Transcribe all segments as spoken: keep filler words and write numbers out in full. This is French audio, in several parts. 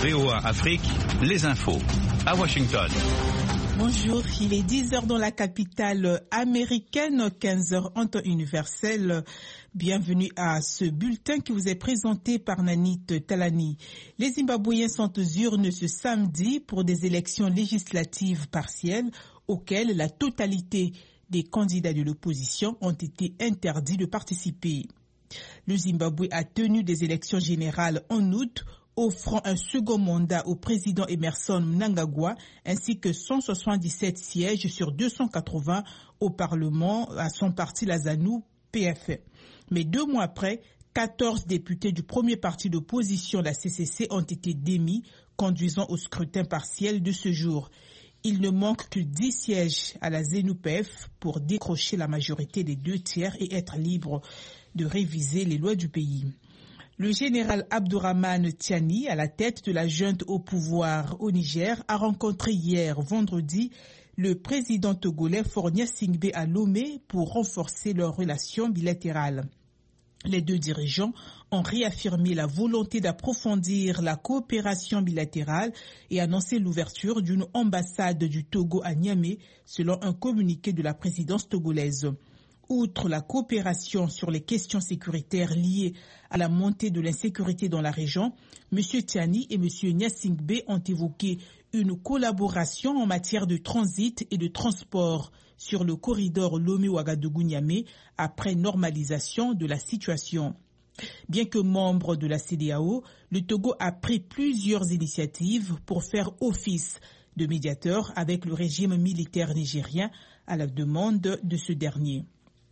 V O A Afrique, les infos, à Washington. Bonjour, il est dix heures dans la capitale américaine, quinze heures en temps universel. Bienvenue à ce bulletin qui vous est présenté par Nanit Talani. Les Zimbabwéens sont aux urnes ce samedi pour des élections législatives partielles auxquelles la totalité des candidats de l'opposition ont été interdits de participer. Le Zimbabwe a tenu des élections générales en août, offrant un second mandat au président Emmerson Mnangagwa ainsi que cent soixante-dix-sept sièges sur deux cent quatre-vingts au Parlement à son parti la ZANU P F. Mais deux mois après, quatorze députés du premier parti d'opposition, la C C C, ont été démis, conduisant au scrutin partiel de ce jour. Il ne manque que dix sièges à la ZANU P F pour décrocher la majorité des deux tiers et être libre de réviser les lois du pays. Le général Abdourahmane Tiani, à la tête de la junte au pouvoir au Niger, a rencontré hier vendredi le président togolais Faure Gnassingbé à Lomé pour renforcer leurs relations bilatérales. Les deux dirigeants ont réaffirmé la volonté d'approfondir la coopération bilatérale et annoncé l'ouverture d'une ambassade du Togo à Niamey, selon un communiqué de la présidence togolaise. Outre la coopération sur les questions sécuritaires liées à la montée de l'insécurité dans la région, M. Tiani et M. Gnassingbé ont évoqué une collaboration en matière de transit et de transport sur le corridor Lomé-Ouagadougou-Niamey après normalisation de la situation. Bien que membre de la C E D E A O, le Togo a pris plusieurs initiatives pour faire office de médiateur avec le régime militaire nigérien à la demande de ce dernier.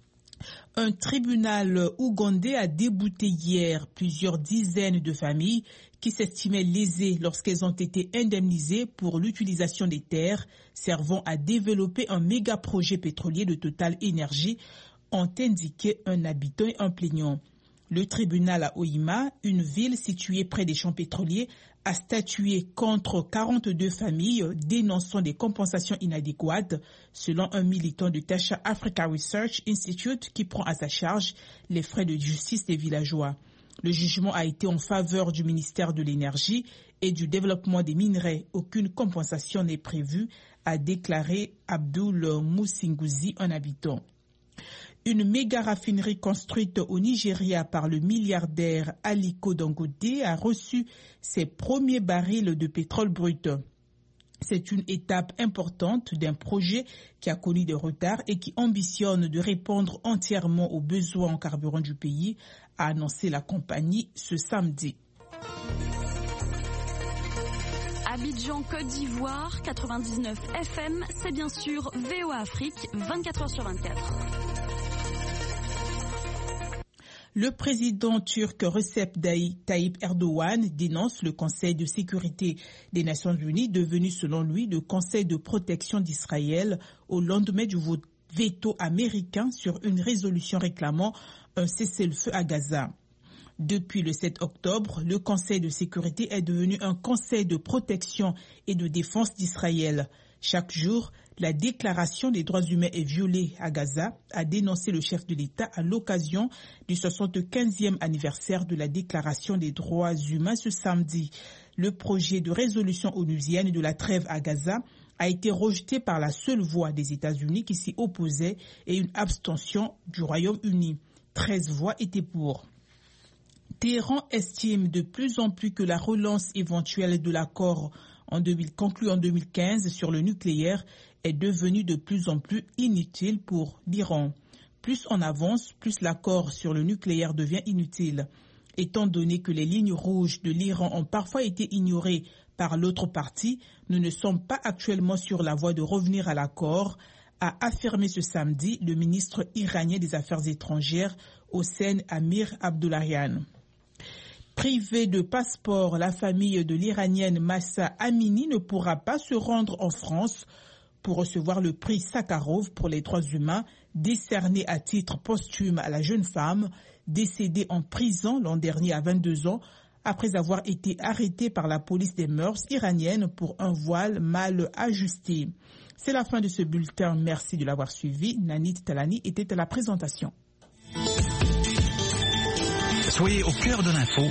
Un tribunal ougandais a débouté hier plusieurs dizaines de familles qui s'estimaient lésées lorsqu'elles ont été indemnisées pour l'utilisation des terres servant à développer un méga projet pétrolier de Total Énergie, ont indiqué un habitant et un plaignant. Le tribunal à Hoima, une ville située près des champs pétroliers, a statué contre quarante-deux familles dénonçant des compensations inadéquates, selon un militant de Tasha Africa Research Institute qui prend à sa charge les frais de justice des villageois. Le jugement a été en faveur du ministère de l'Énergie et du développement des minerais. Aucune compensation n'est prévue, a déclaré Abdul Musingouzi, un habitant. Une méga raffinerie construite au Nigeria par le milliardaire Aliko Dangote a reçu ses premiers barils de pétrole brut. C'est une étape importante d'un projet qui a connu des retards et qui ambitionne de répondre entièrement aux besoins en carburant du pays, a annoncé la compagnie ce samedi. Abidjan, Côte d'Ivoire, quatre-vingt-dix-neuf F M, c'est bien sûr V O A Afrique, vingt-quatre heures sur vingt-quatre. Le président turc Recep Tayyip Erdogan dénonce le Conseil de sécurité des Nations Unies, devenu selon lui le Conseil de protection d'Israël, au lendemain du vote veto américain sur une résolution réclamant un cessez-le-feu à Gaza. Depuis le sept octobre, le Conseil de sécurité est devenu un conseil de protection et de défense d'Israël. Chaque jour, la déclaration des droits humains est violée à Gaza, a dénoncé le chef de l'État à l'occasion du soixante-quinzième anniversaire de la déclaration des droits humains ce samedi. Le projet de résolution onusienne de la trêve à Gaza a été rejeté par la seule voix des États-Unis qui s'y opposait et une abstention du Royaume-Uni. treize voix étaient pour. Téhéran estime de plus en plus que la relance éventuelle de l'accord en deux mille, conclu en deux mille quinze sur le nucléaire est devenue de plus en plus inutile pour l'Iran. Plus on avance, plus l'accord sur le nucléaire devient inutile. Étant donné que les lignes rouges de l'Iran ont parfois été ignorées par l'autre partie, nous ne sommes pas actuellement sur la voie de revenir à l'accord, a affirmé ce samedi le ministre iranien des Affaires étrangères, Hossein Amir Abdollahian. Privée de passeport, la famille de l'Iranienne Mahsa Amini ne pourra pas se rendre en France pour recevoir le prix Sakharov pour les droits humains, décerné à titre posthume à la jeune femme, décédée en prison l'an dernier à vingt-deux ans, après avoir été arrêtée par la police des mœurs iranienne pour un voile mal ajusté. C'est la fin de ce bulletin. Merci de l'avoir suivi. Nanit Talani était à la présentation. Soyez au cœur de l'info